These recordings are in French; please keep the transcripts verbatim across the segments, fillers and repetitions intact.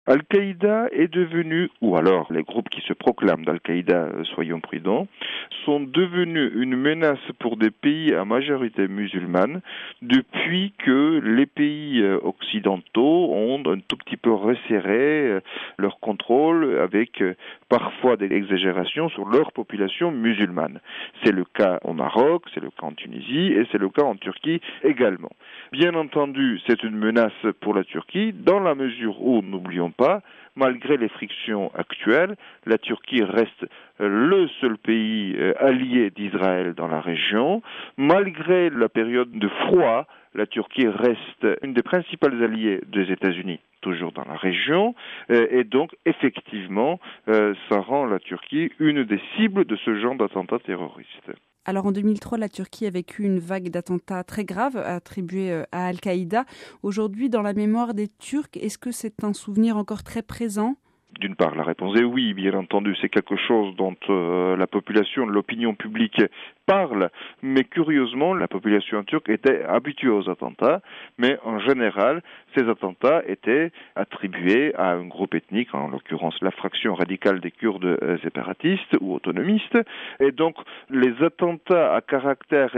Al-Qaïda est devenu, ou alors les groupes qui se proclament d'Al-Qaïda, soyons prudents, sont devenus une menace pour des pays à majorité musulmane depuis que les pays occidentaux ont un tout petit peu resserré leur contrôle avec parfois des exagérations sur leur population musulmane. C'est le cas au Maroc, c'est le cas en Tunisie et c'est le cas en Turquie également. Bien entendu, c'est une menace pour la Turquie dans la mesure où, n'oublions pas, malgré les frictions actuelles, la Turquie reste le seul pays allié d'Israël dans la région. Malgré la période de froid, la Turquie reste une des principales alliées des États-Unis, toujours dans la région, et donc effectivement, ça rend la Turquie une des cibles de ce genre d'attentats terroristes. Alors en deux mille trois, la Turquie a vécu une vague d'attentats très graves attribués à Al-Qaïda. Aujourd'hui, dans la mémoire des Turcs, est-ce que c'est un souvenir encore très présent ? D'une part, la réponse est oui, bien entendu, c'est quelque chose dont euh, la population, l'opinion publique parle, mais curieusement, la population turque était habituée aux attentats, mais en général, ces attentats étaient attribués à un groupe ethnique, en l'occurrence la fraction radicale des Kurdes euh, séparatistes ou autonomistes, et donc les attentats à caractère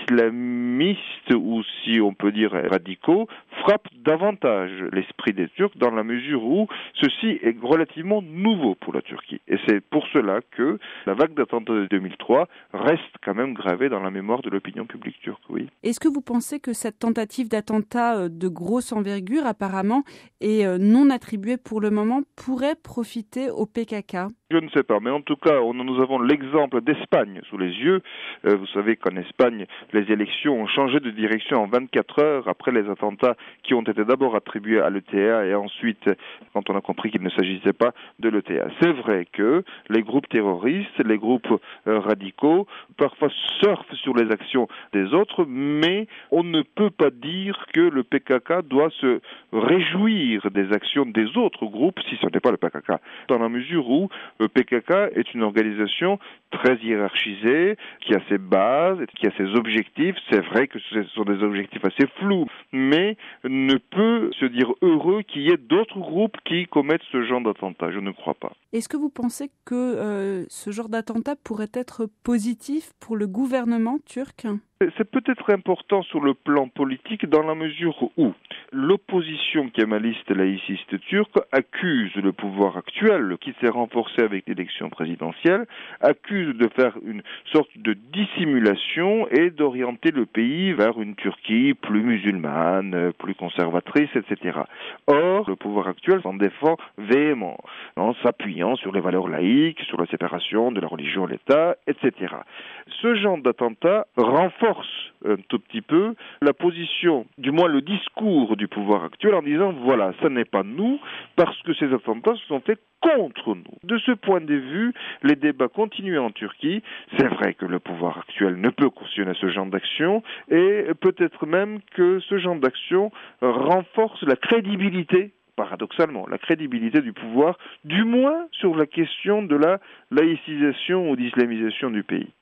islamiste, ou si on peut dire radicaux, frappent davantage l'esprit des Turcs dans la mesure où ceci est relativement nouveau pour la Turquie. Et c'est pour cela que la vague d'attentats de deux mille trois reste quand même gravée dans la mémoire de l'opinion publique turque, oui. Est-ce que vous pensez que cette tentative d'attentat de grosse envergure, apparemment, et non attribuée pour le moment, pourrait profiter au P K K ? Je ne sais pas, mais en tout cas, on, nous avons l'exemple d'Espagne sous les yeux. Euh, vous savez qu'en Espagne, les élections ont changé de direction en vingt-quatre heures après les attentats qui ont été d'abord attribués à l'E T A et ensuite, quand on a compris qu'il ne s'agissait pas de l'E T A. C'est vrai que les groupes terroristes, les groupes euh, radicaux, parfois surfent sur les actions des autres, mais on ne peut pas dire que le P K K doit se réjouir des actions des autres groupes si ce n'est pas le P K K, dans la mesure où le P K K est une organisation très hiérarchisée, qui a ses bases, qui a ses objectifs. C'est vrai que ce sont des objectifs assez flous, mais ne peut se dire heureux qu'il y ait d'autres groupes qui commettent ce genre d'attentat. Je ne crois pas. Est-ce que vous pensez que euh, ce genre d'attentat pourrait être positif pour le gouvernement turc ? C'est peut-être important sur le plan politique dans la mesure où l'opposition kémaliste laïciste turque accuse le pouvoir actuel, qui s'est renforcé avec l'élection présidentielle, accuse de faire une sorte de dissimulation et d'orienter le pays vers une Turquie plus musulmane, plus conservatrice, et cetera. Or, le pouvoir actuel s'en défend véhément, en s'appuyant sur les valeurs laïques, sur la séparation de la religion et l'État, et cetera. Ce genre d'attentat renforce un tout petit peu la position, du moins le discours du pouvoir actuel en disant voilà, ce n'est pas nous parce que ces attentats se sont faits contre nous. De ce point de vue, les débats continuent en Turquie. C'est vrai que le pouvoir actuel ne peut cautionner ce genre d'action et peut-être même que ce genre d'action renforce la crédibilité, paradoxalement, la crédibilité du pouvoir, du moins sur la question de la laïcisation ou d'islamisation du pays.